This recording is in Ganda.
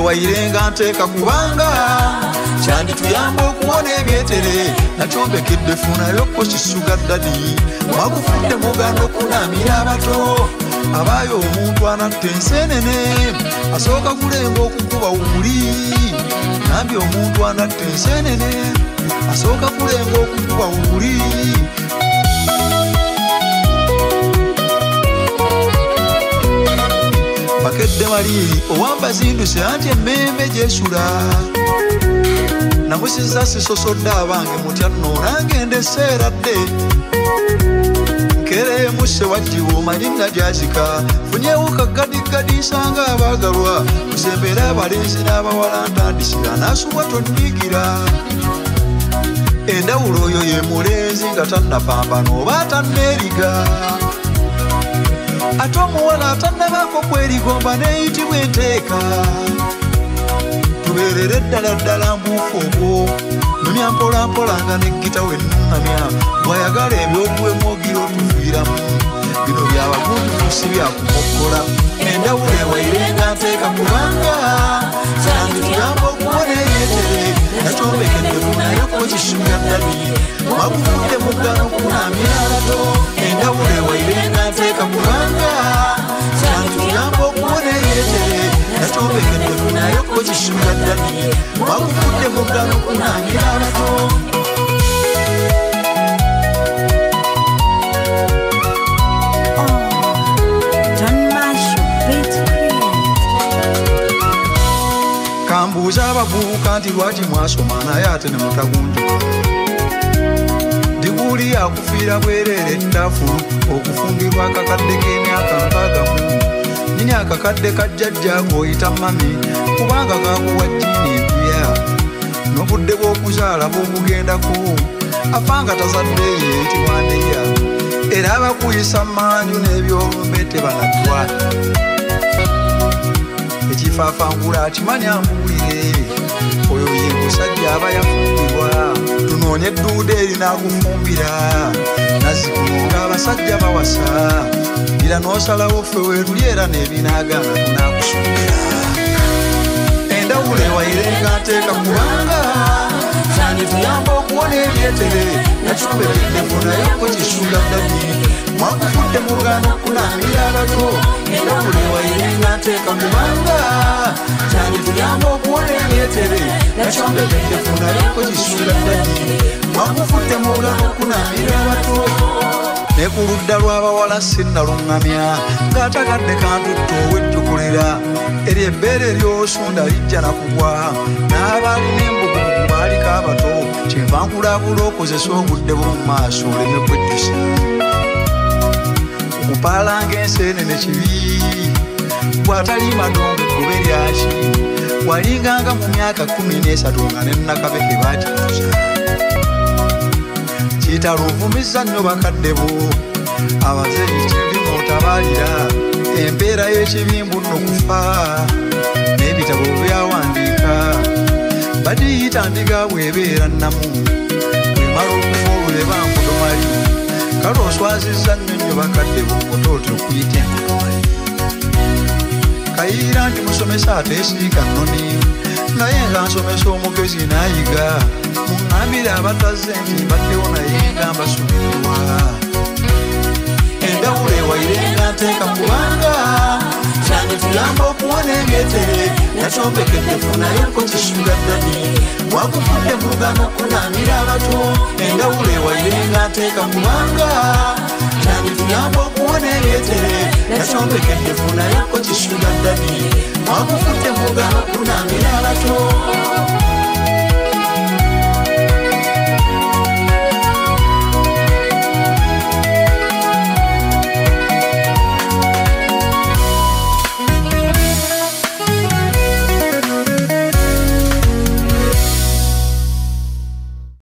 wayirenga nteeka kubanga kyandituyamba okuwona ebyetere nakyombekedde funayokko kisuga ddadi mwakufudde muganda okunamira abato abaayo omuntu anatta ensenene asooka kulenga okukuba wuli nambye omuntu anatta ensenene asooka kulenga okukuba wuli bakedde maliri owamba zinduse anti emmembe gyesula namusiza sisosodde abange mutya nno nange ndeseera dde nkereemuse wajjiwa omanyi nga gyazika funyewo kaggadiggadisanga abaagalwa kusembera abalenzi n'abawala ntandisira naasubwa tondigira endawulo oyo ye mulenzi nga tannapambana oba tanneeriga ate omuwala atannabaako kwerigomba neeyitibwa enteeka tubeerere ddala ddala mbuufu ogwo numya mpolampola nga neggita wennuŋŋamya bwayagala ebyobuwemwogiro tufiiramu bino byabagundufusi byakumokkola endawulo ewayirenga nteeka kubanga kyandituyamba okuwona ebyetere nakyombekedde funayokko kisuga ddadi mwakufudde muggana okunamya abato endawulo ewayirenga nteeka kubanga kyandituyamba okuwona ebyetere nakyombekedde funayokko kisuga ddadi mwakufudde muggana okunamya abato kambuuza abavubuka nti lwaki mwasoma naye ate ne mutagunjuka diguli yakufiira bwereere ettafu okufumbirwa akakadde k'emyaka 60 nyini akakadde kajjajjaako oyita mami kubanga kakuwa jjiini empya n'obudde bw'okuzaala bw'obugendako afanga tazadde ekibwandeya era abakuyisa manju n'ebyolumbe tebanatwala ekifaafangula akimanya mbuulire oyo ye musajja aba yafumbirwa tunoonye edduude erinaakufumbira nazikunonga abasajja bawasa era n'osalawo ffe weeruli era n'ebinaagana tunaakusumbira endawulo ewayirenga nteeka kubanga kyandituyamba okuwona ebyetere nakyombekedde funayokko kisuga ddadi mwakufudde muganda okunamira abato endawulo ewayirenga nteeka kubanga kyandituyamba okuwona ebyetere nakyombekedde funayokko kisuga ddadi mwakufudde muganda okunamira abato ne ku ludda lw'abawala sinnaluŋŋamya ng'atagadde kantutta owejjukulira eryo ebbeere ery'osunda lijja nakugwa n'abalina embugubugu baaliko abato kyenva nkulaabula okozesa obudde bw'omu maaso oleme kwejjusa okupaalanga enseenene kibi bw'atali madongo ekkuba eryaki walinganga mu myaka 13 nga nennakabeke baakituza kitaluvumizza nnyo bakadde bo abazeeyi kibimu otabalira embeera y'ekibimbu nno kufa n'ebitabo byawandiika bagiyita ndiga bw'ebeera nnamu bwemala okufa olule bankudomali kale oswazizza nnyo bakadde bo ngotoote okuyita enkudomali kayiira nti musomesa ateesiika nnoni naye nga nsomesa omugezi n'ayiga muŋŋambire abatazze nti mbaddewo naye nga mbasubirirwa endawulo ewayirenga nteeka kubanga kyandituyamba okuwona ebyetere nakyombekedde funayokko kisuga ddadi mwakufudde muganda okunamira abato endawulo ewayirenga nteeka kubanga kyandituyamba okuwona ebyetere nakyombekedde funayokko kisuga ddadi mwakufudde muganda okunamira abato